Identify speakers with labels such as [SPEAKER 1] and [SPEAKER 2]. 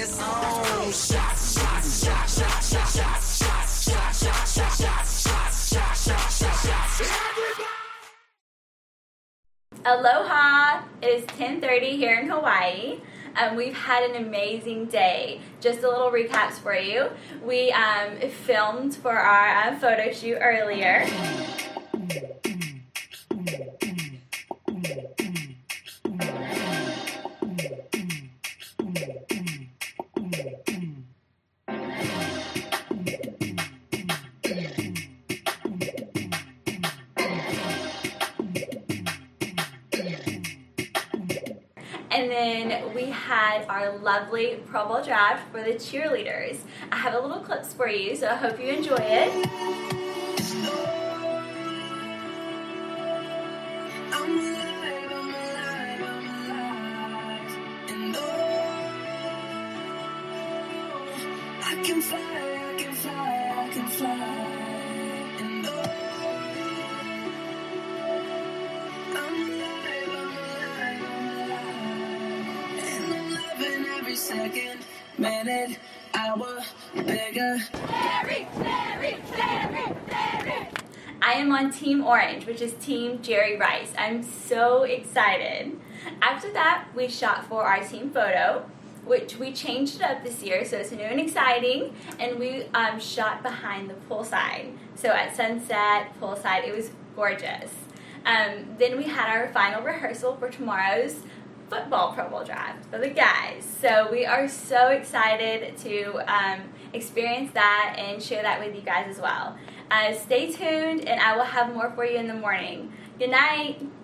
[SPEAKER 1] it's on. Shots, shots, shots, shots, shots, shots, shots, shots, shots, shots, shots, shots, shots, shots, shots, shots.
[SPEAKER 2] Aloha! It is 10:30 here in Hawaii. We've had an amazing day. Just a little recaps for you. We filmed for our photo shoot earlier. And then we had our lovely Pro Bowl draft for the cheerleaders. I have a little clips for you, so I hope you enjoy it.
[SPEAKER 3] I can fly, I can fly, I can fly. And I'm alive, I'm alive, I'm alive. And I'm loving every second, minute, hour, bigger.
[SPEAKER 2] Larry, Larry, Larry, Larry. I am on Team Orange, which is Team Jerry Rice. I'm so excited. After that, we shot for our team photo, which we changed it up this year, so it's new and exciting, and we shot behind the poolside. So at sunset, poolside, it was gorgeous. Then we had our final rehearsal for tomorrow's football Pro Bowl draft for the guys. So we are so excited to experience that and share that with you guys as well. Stay tuned, and I will have more for you in the morning. Good night.